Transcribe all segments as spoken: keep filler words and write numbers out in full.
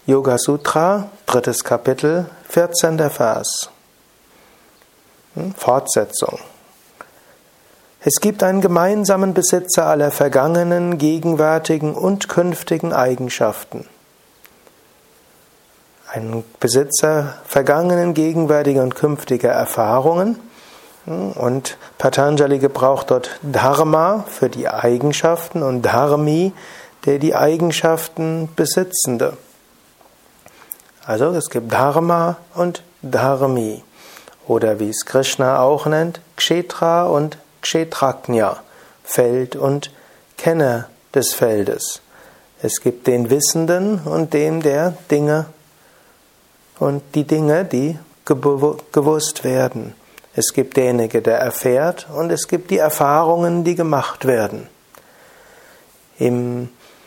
Yoga Sutra, drittes Kapitel, vierzehnter Vers. Fortsetzung. Es gibt einen gemeinsamen Besitzer aller vergangenen, gegenwärtigen und künftigen Eigenschaften. Ein Besitzer vergangenen, gegenwärtiger und künftiger Erfahrungen. Und Patanjali gebraucht dort Dharma für die Eigenschaften und Dharmi, der die Eigenschaften Besitzende. Also es gibt Dharma und Dharmi. Oder wie es Krishna auch nennt, Kshetra und Kshetrajna, Feld und Kenner des Feldes. Es gibt den Wissenden und den, der Dinge und die Dinge, die gewusst werden. Es gibt derjenige, der erfährt, und es gibt die Erfahrungen, die gemacht werden. Im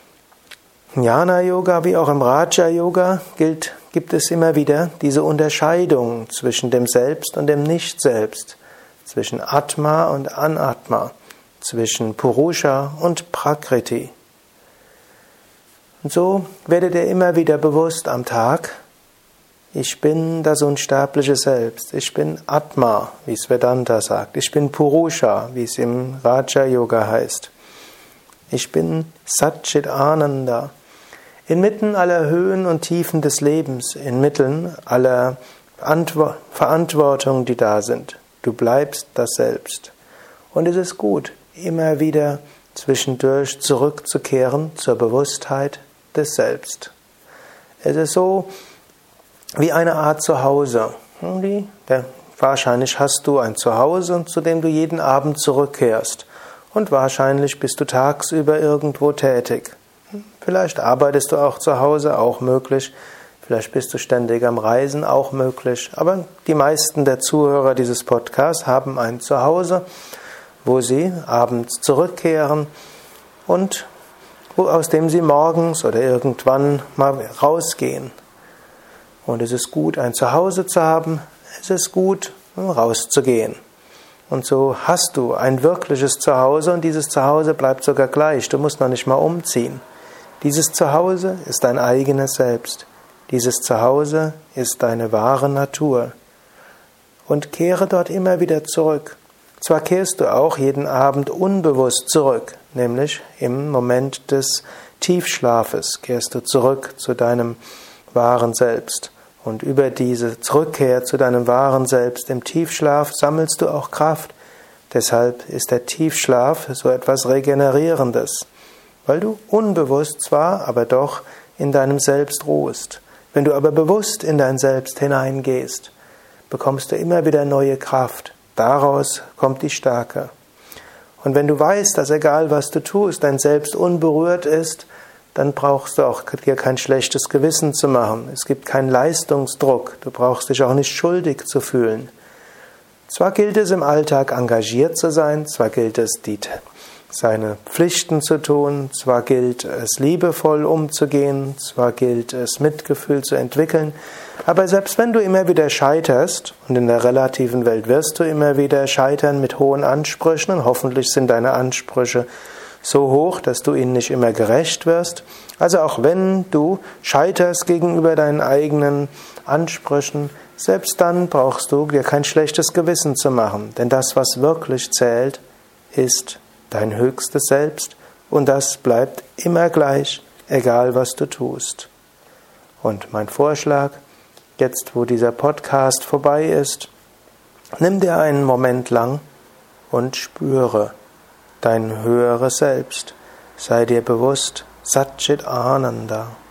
Jnana-Yoga wie auch im Raja-Yoga gilt, gibt es immer wieder diese Unterscheidung zwischen dem Selbst und dem Nicht-Selbst, zwischen Atma und Anatma, zwischen Purusha und Prakriti. Und so werdet ihr immer wieder bewusst am Tag: Ich bin das unsterbliche Selbst, ich bin Atma, wie es Vedanta sagt, ich bin Purusha, wie es im Raja-Yoga heißt, ich bin Satchit Ananda. Inmitten aller Höhen und Tiefen des Lebens, inmitten aller Antwo- Verantwortungen, die da sind, du bleibst das Selbst. Und es ist gut, immer wieder zwischendurch zurückzukehren zur Bewusstheit des Selbst. Es ist so wie eine Art Zuhause. Die, der, wahrscheinlich hast du ein Zuhause, zu dem du jeden Abend zurückkehrst. Und wahrscheinlich bist du tagsüber irgendwo tätig. Vielleicht arbeitest du auch zu Hause, auch möglich. Vielleicht bist du ständig am Reisen, auch möglich. Aber die meisten der Zuhörer dieses Podcasts haben ein Zuhause, wo sie abends zurückkehren und wo, aus dem sie morgens oder irgendwann mal rausgehen. Und es ist gut, ein Zuhause zu haben. Es ist gut, rauszugehen. Und so hast du ein wirkliches Zuhause, und dieses Zuhause bleibt sogar gleich. Du musst noch nicht mal umziehen. Dieses Zuhause ist dein eigenes Selbst. Dieses Zuhause ist deine wahre Natur. Und kehre dort immer wieder zurück. Zwar kehrst du auch jeden Abend unbewusst zurück, nämlich im Moment des Tiefschlafes kehrst du zurück zu deinem wahren Selbst. Und über diese Rückkehr zu deinem wahren Selbst im Tiefschlaf sammelst du auch Kraft. Deshalb ist der Tiefschlaf so etwas Regenerierendes, weil du unbewusst zwar, aber doch in deinem Selbst ruhst. Wenn du aber bewusst in dein Selbst hineingehst, bekommst du immer wieder neue Kraft. Daraus kommt die Stärke. Und wenn du weißt, dass egal was du tust, dein Selbst unberührt ist, dann brauchst du auch dir kein schlechtes Gewissen zu machen. Es gibt keinen Leistungsdruck. Du brauchst dich auch nicht schuldig zu fühlen. Zwar gilt es im Alltag engagiert zu sein, zwar gilt es, die, seine Pflichten zu tun, zwar gilt es liebevoll umzugehen, zwar gilt es Mitgefühl zu entwickeln, aber selbst wenn du immer wieder scheiterst, und in der relativen Welt wirst du immer wieder scheitern mit hohen Ansprüchen, und hoffentlich sind deine Ansprüche so hoch, dass du ihnen nicht immer gerecht wirst. Also auch wenn du scheiterst gegenüber deinen eigenen Ansprüchen, selbst dann brauchst du dir kein schlechtes Gewissen zu machen. Denn das, was wirklich zählt, ist dein höchstes Selbst, und das bleibt immer gleich, egal was du tust. Und mein Vorschlag, jetzt wo dieser Podcast vorbei ist, nimm dir einen Moment lang und spüre dein höheres Selbst. Sei dir bewusst, Satchit Ananda.